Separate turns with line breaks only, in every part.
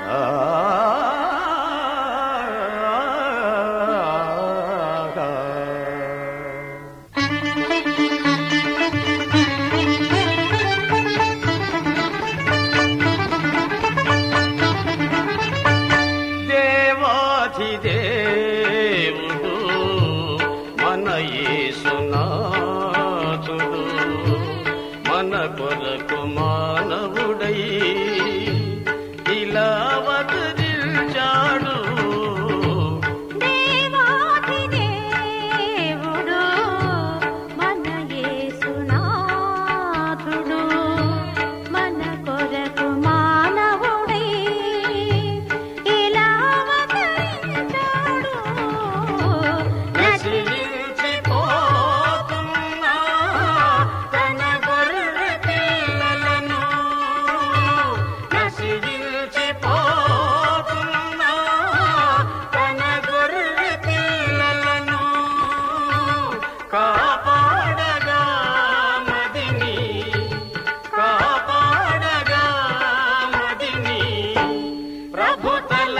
దేవాధిదేవుడు మన యేసునాథుడు మన కొరకు మానవుడై ఇలా అవతరించాడు.
దేవాధిదేవుడు మన యేసునాథుడు మన కొరకు మానవుడై ఇలా అవతరించాడు.
నశించిపోతున్న తన గొర్రె పిల్లలను, నశించిపోతున్న తన గొర్రె పిల్లలను కాపాడగా మదిని, కాపాడగా మదిని ప్రభు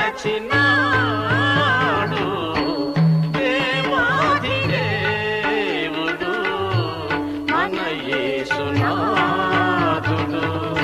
తలచినాడు. దేవాధిదేవుడు మన యేసునాథుడు.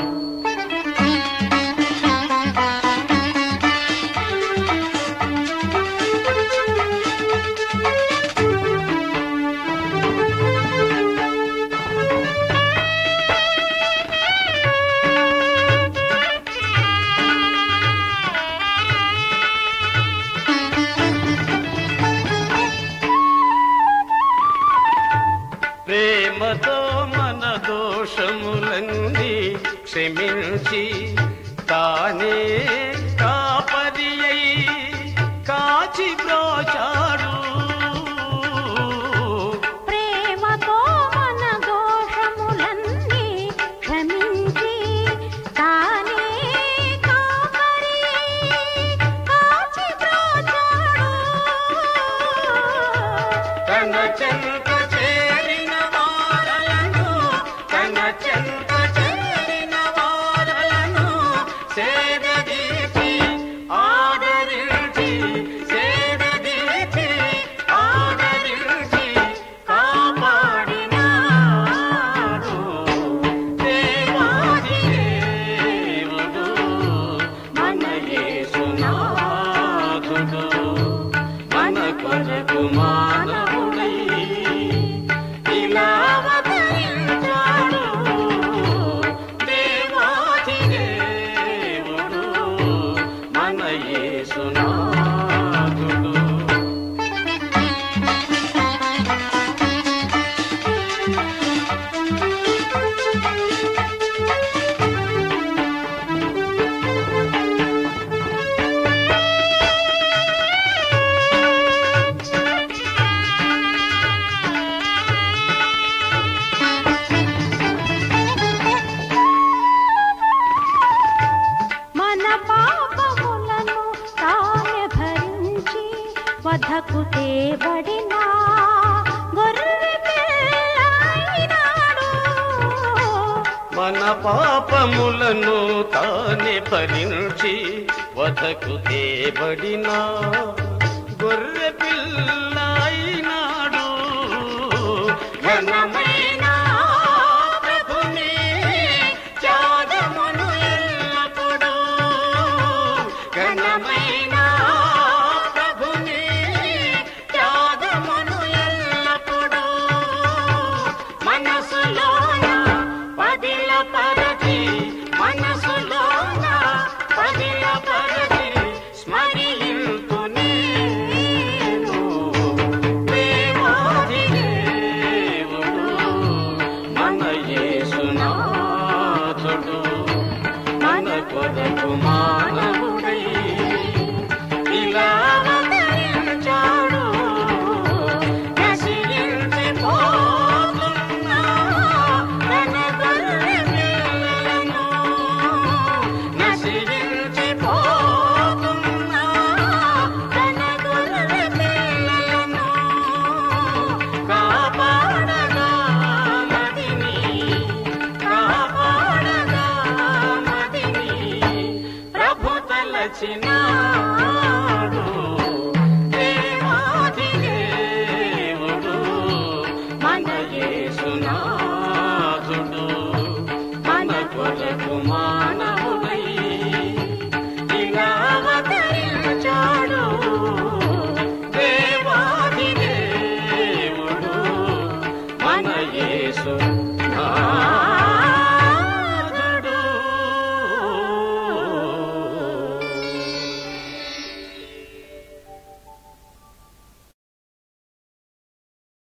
ప్రేమతో మన దోషములన్నీ క్షమించి తానే కాపరి అయి కాచి బ్రోచాడు.
ప్రేమతో మన దోషములన్నీ క్షమించి తానే కాపరి కాచి బ్రోచాడు.
తన చెంత చేరిన వారలను, తన చెంత చేరిన వారలను సేదదీసి ఆదరించి, సేదదీసి ఆదరించి కాపాడినాడు. దేవాధిదేవుడు మన యేసునాథుడు మన కొరకు మానవుడై ఇలా అవతరించాడు. దేవాధిదేవుడు మన యేసునాథుడు.
మన పాపములను తానే భరించి వధకు తేబడిన గొర్రె పిల్లైనాడు.
మన పాపములను తానే భరించి వధకు తేబడిన గొర్రె పిల్లైనాడు. ఘనమైన ప్రభుని త్యాగమును ఎల్లప్పుడూ, ఘనమైన ప్రభుని త్యాగమును ఎల్లప్పుడూ మనసులోన పదిలపరచి, మనసులోన పదిలపరచి స్మరింతు నేను. దేవాధిదేవుడు మన యేసునాథుడు మన కొరకు మానవుడై ఇలా అవతరించాడు. నశించిపోతున్న తన గొర్రె పిల్లలను, నశించిపోతున్న తన గొర్రె పిల్లలను కాపాడగా మదిని, కాపాడగా మదిని ప్రభు మరచిన